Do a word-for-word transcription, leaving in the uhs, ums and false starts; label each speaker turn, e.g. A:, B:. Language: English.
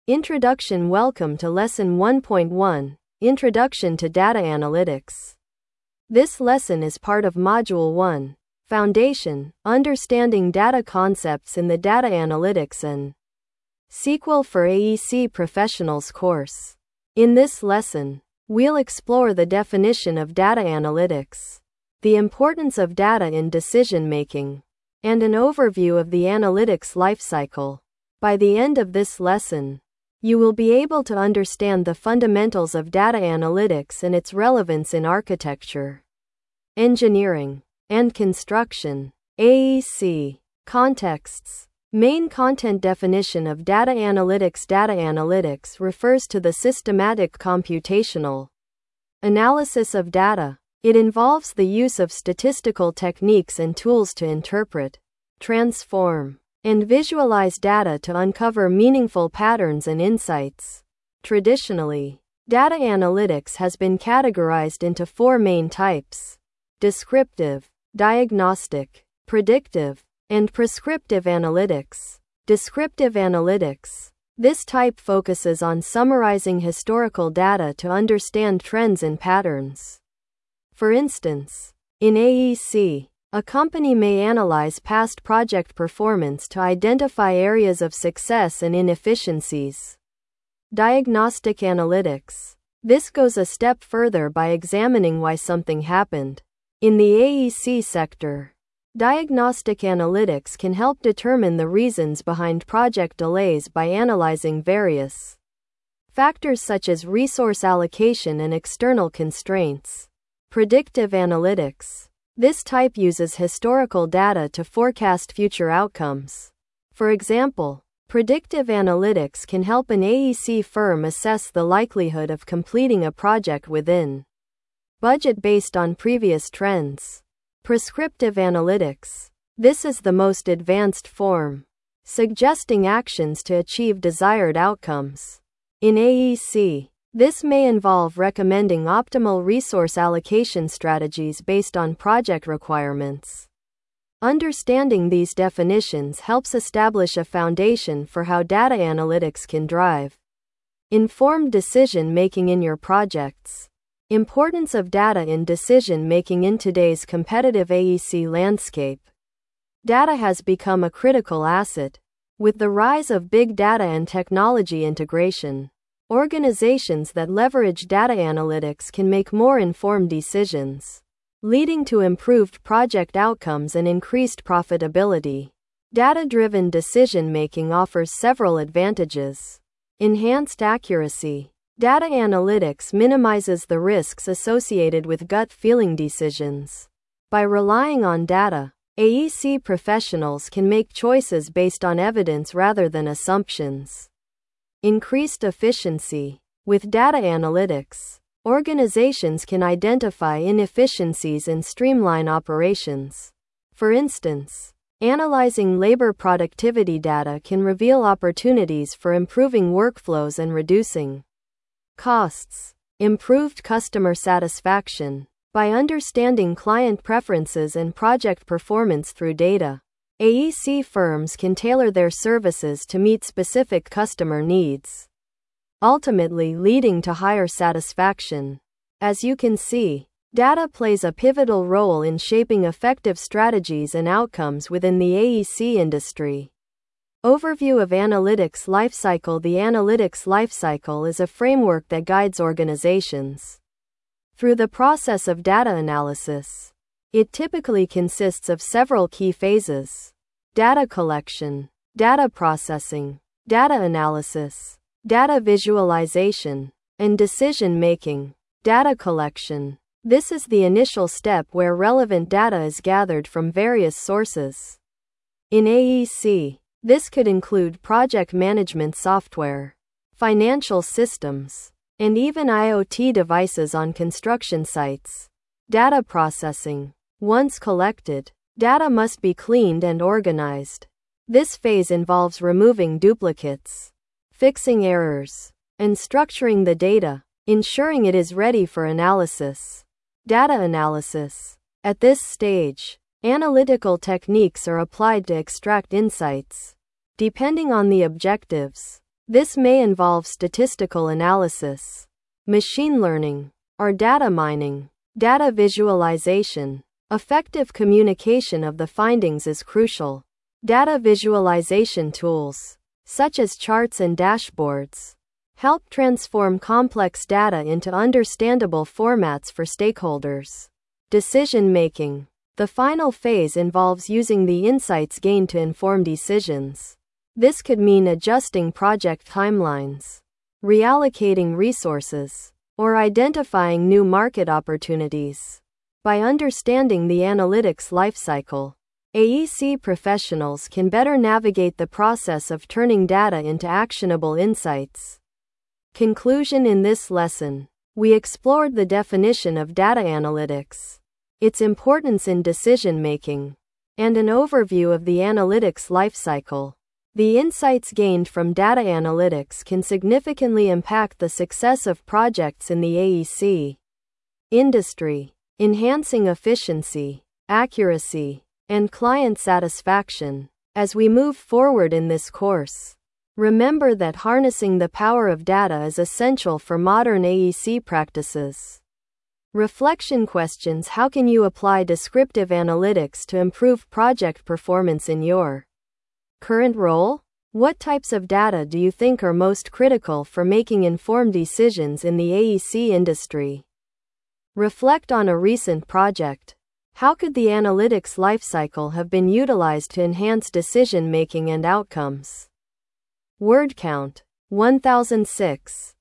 A: Introduction. Welcome to Lesson one point one, Introduction to Data Analytics. This lesson is part of Module one, Foundation, Understanding Data Concepts in the Data Analytics and S Q L for A E C Professionals course. In this lesson, we'll explore the definition of data analytics, the importance of data in decision-making, and an overview of the analytics lifecycle. By the end of this lesson, you will be able to understand the fundamentals of data analytics and its relevance in architecture, engineering, and construction. A E C contexts. Main content definition of data analytics. Data analytics refers to the systematic computational analysis of data. It involves the use of statistical techniques and tools to interpret, transform, and visualize data to uncover meaningful patterns and insights. Traditionally, data analytics has been categorized into four main types: descriptive, diagnostic, predictive, and prescriptive analytics. Descriptive analytics. This type focuses on summarizing historical data to understand trends and patterns. For instance, in A E C, a company may analyze past project performance to identify areas of success and inefficiencies. Diagnostic analytics. This goes a step further by examining why something happened. In the A E C sector, diagnostic analytics can help determine the reasons behind project delays by analyzing various factors such as resource allocation and external constraints. Predictive analytics. This type uses historical data to forecast future outcomes. For example, predictive analytics can help an A E C firm assess the likelihood of completing a project within budget based on previous trends. Prescriptive analytics. This is the most advanced form, suggesting actions to achieve desired outcomes. In A E C, this may involve recommending optimal resource allocation strategies based on project requirements. Understanding these definitions helps establish a foundation for how data analytics can drive informed decision-making in your projects. Importance of data in decision-making. In today's competitive A E C landscape, data has become a critical asset. With the rise of big data and technology integration, organizations that leverage data analytics can make more informed decisions, leading to improved project outcomes and increased profitability. Data-driven decision-making offers several advantages. Enhanced accuracy. Data analytics minimizes the risks associated with gut-feeling decisions. By relying on data, A E C professionals can make choices based on evidence rather than assumptions. Increased efficiency. With data analytics, organizations can identify inefficiencies and streamline operations. For instance, analyzing labor productivity data can reveal opportunities for improving workflows and reducing costs. Improved customer satisfaction. By understanding client preferences and project performance through data, A E C firms can tailor their services to meet specific customer needs, ultimately leading to higher satisfaction. As you can see, data plays a pivotal role in shaping effective strategies and outcomes within the A E C industry. Overview of Analytics Lifecycle. The analytics lifecycle is a framework that guides organizations through the process of data analysis. It typically consists of several key phases: data collection, data processing, data analysis, data visualization, and decision-making. Data collection. This is the initial step where relevant data is gathered from various sources. In A E C, this could include project management software, financial systems, and even I O T devices on construction sites. Data processing. Once collected, data must be cleaned and organized. This phase involves removing duplicates, fixing errors, and structuring the data, ensuring it is ready for analysis. Data analysis. At this stage, analytical techniques are applied to extract insights. Depending on the objectives, This may involve statistical analysis, machine learning, or data mining. Data visualization. Effective communication of the findings is crucial. Data visualization tools, such as charts and dashboards, help transform complex data into understandable formats for stakeholders. Decision making. The final phase involves using the insights gained to inform decisions. This could mean adjusting project timelines, reallocating resources, or identifying new market opportunities. By understanding the analytics lifecycle, A E C professionals can better navigate the process of turning data into actionable insights. Conclusion. In this lesson, we explored the definition of data analytics, its importance in decision making, and an overview of the analytics lifecycle. The insights gained from data analytics can significantly impact the success of projects in the A E C industry, enhancing efficiency, accuracy, and client satisfaction. As we move forward in this course, remember that harnessing the power of data is essential for modern A E C practices. Reflection questions. How can you apply descriptive analytics to improve project performance in your current role? What types of data do you think are most critical for making informed decisions in the A E C industry? Reflect on a recent project. How could the analytics lifecycle have been utilized to enhance decision making and outcomes? Word count one thousand six.